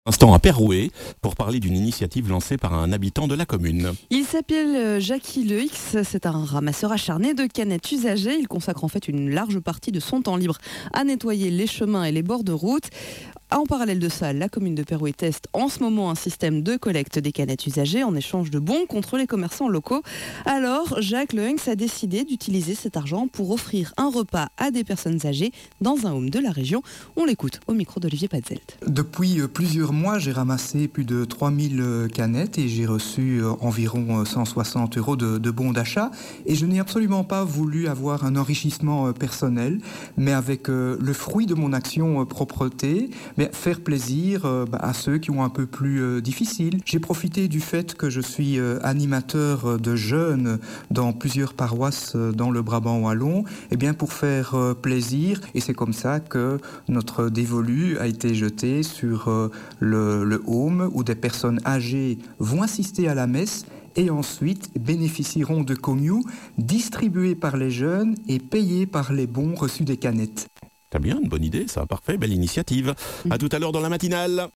Instant à Pérouet pour parler d'une initiative lancée par un habitant de la commune. Il s'appelle Jackie Le X, c'est un ramasseur acharné de canettes usagées. Il consacre en fait une large partie de son temps libre à nettoyer les chemins et les bords de route. En parallèle de ça, la commune de Pérouet teste en ce moment un système de collecte des canettes usagées en échange de bons contre les commerçants locaux. Alors, Jacques Le X a décidé d'utiliser cet argent pour offrir un repas à des personnes âgées dans un home de la région. On l'écoute au micro d'Olivier Patzelt. Depuis plusieurs mois, j'ai ramassé plus de 3000 canettes et j'ai reçu environ 160 € de bons d'achat. Et je n'ai absolument pas voulu avoir un enrichissement personnel, mais avec le fruit de mon action propreté, faire plaisir à ceux qui ont un peu plus difficile. J'ai profité du fait que je suis animateur de jeunes dans plusieurs paroisses dans le Brabant wallon, pour faire plaisir. Et c'est comme ça que notre dévolu a été jeté sur le home où des personnes âgées vont assister à la messe et ensuite bénéficieront de communion distribués par les jeunes et payés par les bons reçus des canettes. Très bien, une bonne idée, ça, parfait, belle initiative. À tout à l'heure dans la matinale.